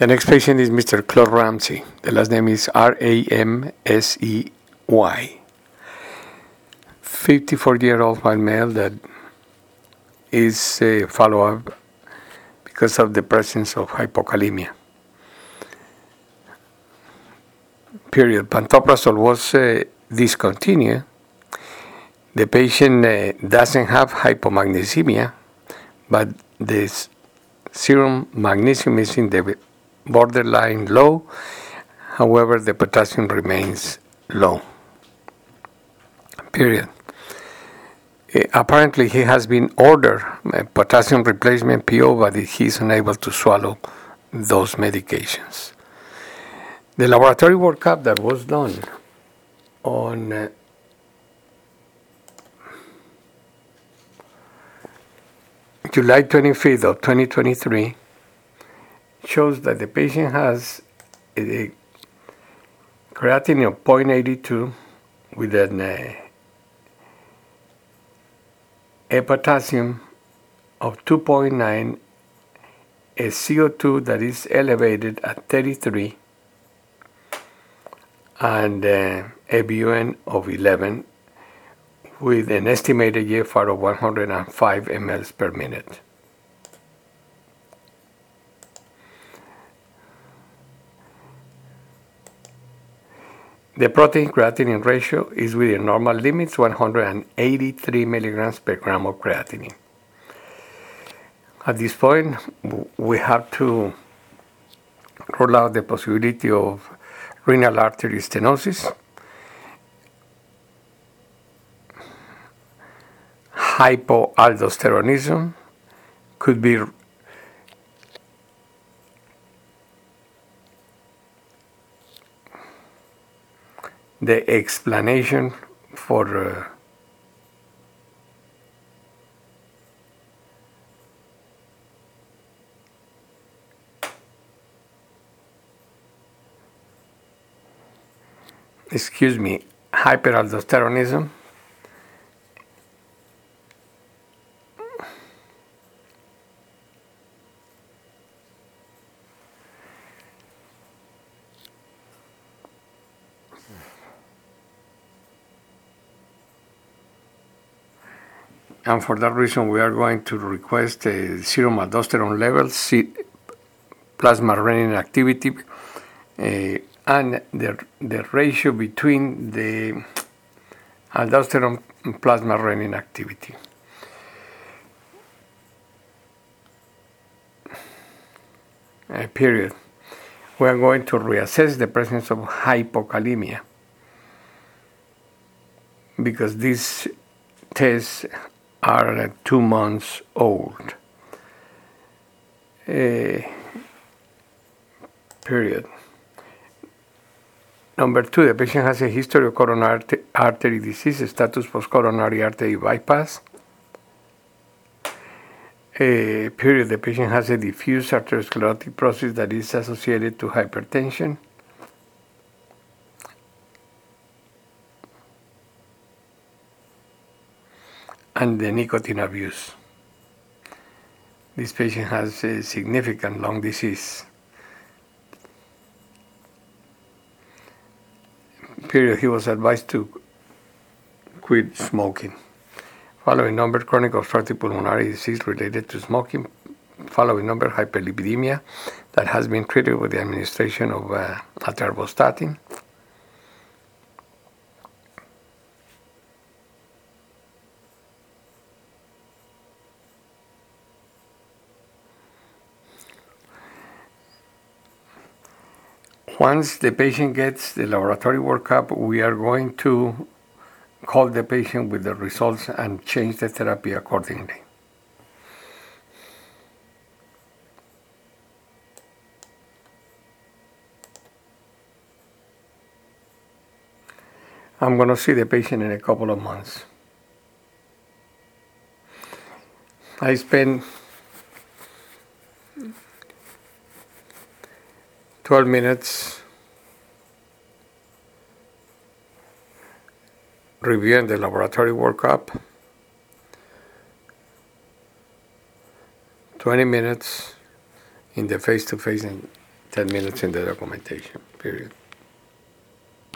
The next patient is Mr. Claude Ramsey. The last name is Ramsey. 54-year-old white male that is a follow-up because of the presence of hypokalemia. Period. Pantoprazole was discontinued. The patient doesn't have hypomagnesemia, but the serum magnesium is in the borderline low. However, the potassium remains low. Period. Apparently, he has been ordered a potassium replacement PO, but he is unable to swallow those medications. The laboratory workup that was done on July 25th of 2023 shows that the patient has a creatinine of 0.82 with a potassium of 2.9, a CO2 that is elevated at 33, and a BUN of 11 with an estimated GFR of 105 mL per minute. The protein creatinine ratio is within normal limits, 183 milligrams per gram of creatinine. At this point, we have to rule out the possibility of renal artery stenosis, hypoaldosteronism, could be the explanation for hyperaldosteronism. And for that reason, we are going to request a serum aldosterone level, plasma renin activity, and the ratio between the aldosterone and plasma renin activity. Period. We are going to reassess the presence of hypokalemia because these tests are 2 months old. Period. Number 2, the patient has a history of coronary artery disease, status post-coronary artery bypass. Period. The patient has a diffuse arteriosclerotic process that is associated to hypertension. And the nicotine abuse. This patient has a significant lung disease. Period. He was advised to quit smoking. Following number, chronic obstructive pulmonary disease related to smoking. Following number, hyperlipidemia that has been treated with the administration of atorvastatin. Once the patient gets the laboratory workup, we are going to call the patient with the results and change the therapy accordingly. I'm going to see the patient in a couple of months. I spent 12 minutes reviewing the laboratory workup, 20 minutes in the face-to-face 10 minutes in the documentation, period.